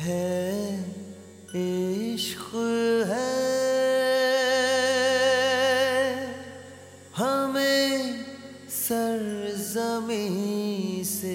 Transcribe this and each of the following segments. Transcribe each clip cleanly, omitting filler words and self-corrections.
है इश्क है हमें सरज़मीं से।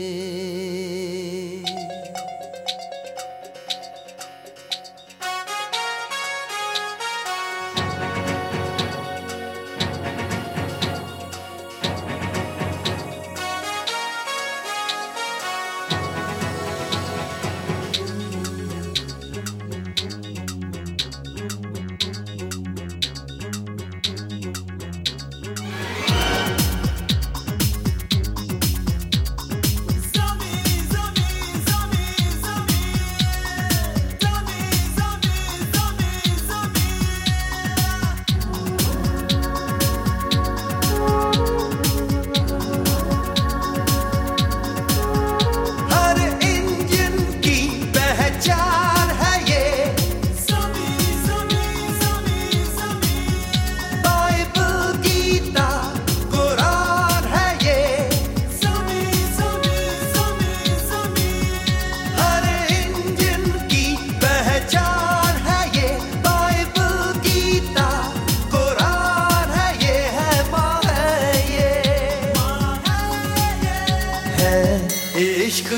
इश्क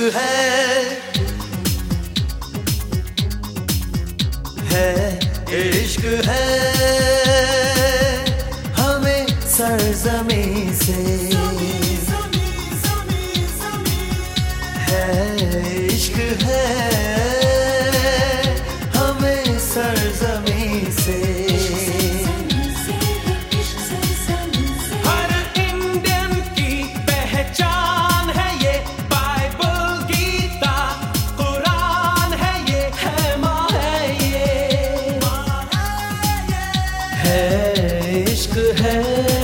है इश्क है हमें सरज़मीं से। है इश्क है हमें सरज़मीं से। इश्क है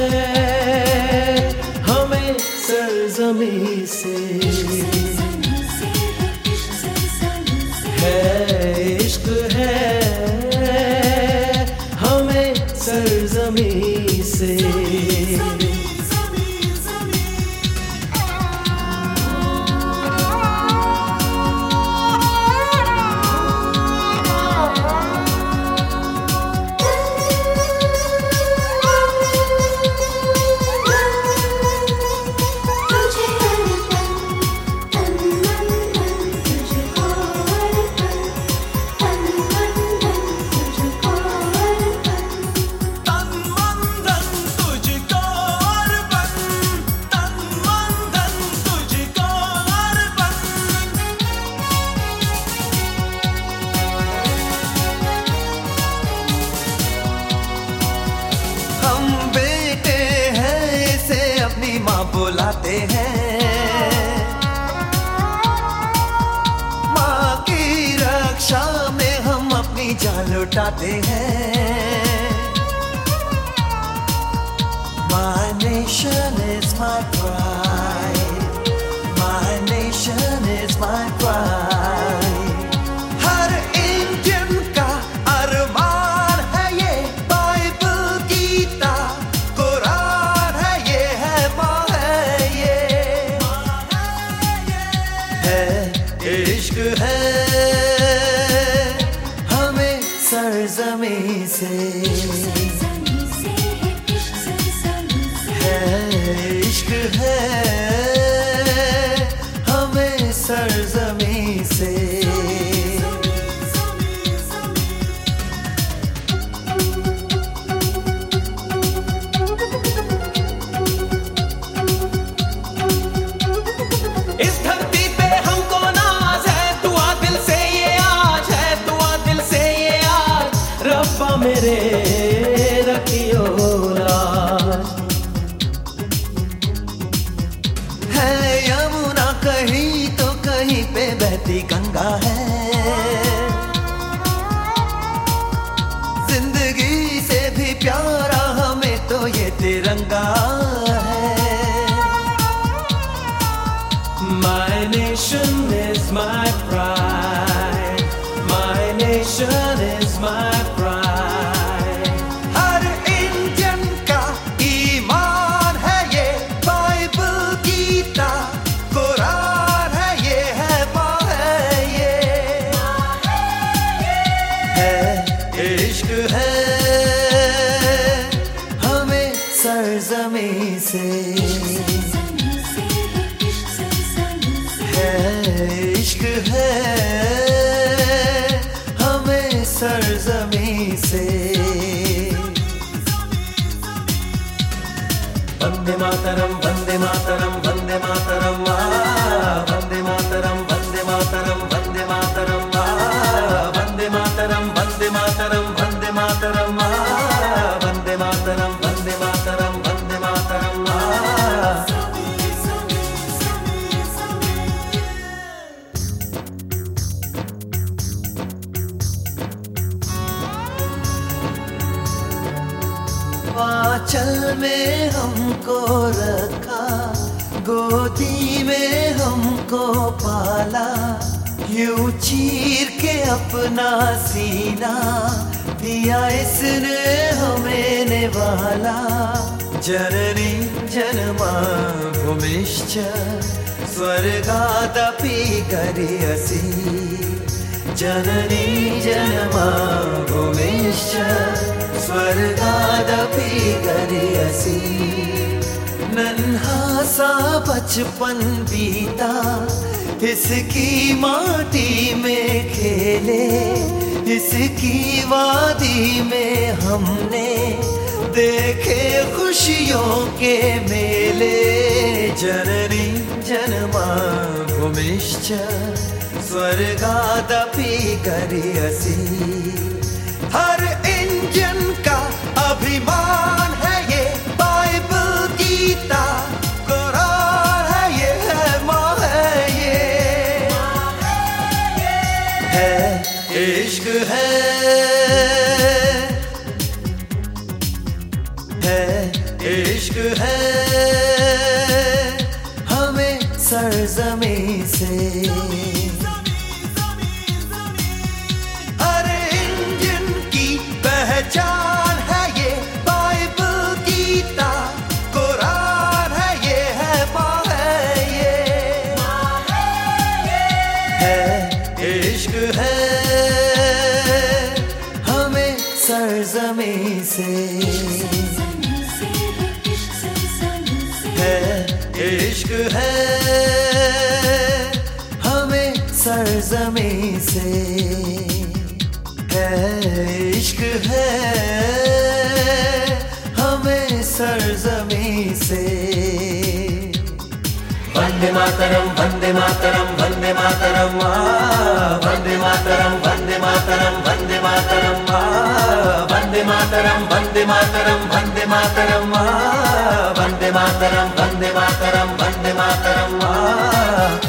हमें सरज़मीं से। है इश्क है हमें सरज़मीं से। माँ बुलाते हैं, माँ की रक्षा में हम अपनी जान लुटाते हैं। My nation is my pride, my nation is my pride। हर इंडियन का अरमान है ये, बाइबल गीता कुरान है ये, है इश्क है हमें सरज़मीं से। है इश्क है हमें सरज़मीं से। इस धरती पे हमको नाज है, दुआ दिल से ये आज है, दुआ दिल से ये आज। रब्बा मेरे रखियो लाज। है यमुना कहीं तो कहीं पे बहती गंगा है, जिंदगी से भी प्यारा हमें तो ये तिरंगा है। My nation is my pride, my nation is my pride। हर इंडियन का ईमान है ये, बाइबल गीता कुरान है ये, है माँ है ये। इश्क है हमें सरजमी से। वंदे मातरम वंदे मातरम वंदे मातरम वंदे मातरम वंदे मातरम वंदे मातरम वंदे मातरम वंदे मातरम वंदे मातरम वंदे मातरम वंदे मातरम वंदे मातरम। आंचल में हमको रखा, गोदी में हमको पाला, यूं चीर के अपना सीना दिया इसने हमें निवाला। जननी जन्मा भूमिश्च स्वर्गादपि गरियसि, जननी जन्मा भूमिश्च स्वर्गादपि गरियसि। नन्हा सा बचपन बीता इसकी माटी में खेले, इसकी वादी में हमने देखे खुशियों के मेले। जननी जन्मा भूमिश्च स्वर्गादपि गरियसि। हर इंजन का अभिमान है ये बाइबल गीता कुरान है, ये है माँ है, ये है इश्क है इश्क है हमें सरजमी से। पहचान है ये बाइबल गीता कुरान है, ये है माँ है, ये है इश्क है हमें सरजमी से। है इश्क है हमें सरजमी से। है इश्क है हमें सरजमी से। Vande Mataram Vande Mataram Vande Mataram Vande Mataram Vande Mataram Vande Mataram Vande Mataram Vande Mataram Vande Mataram Vande Mataram Vande Mataram Vande Mataram.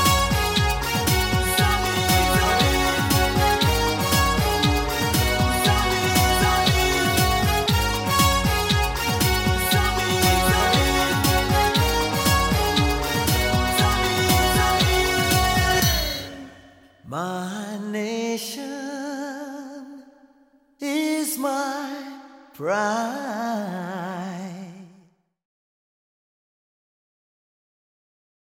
My nation is my pride.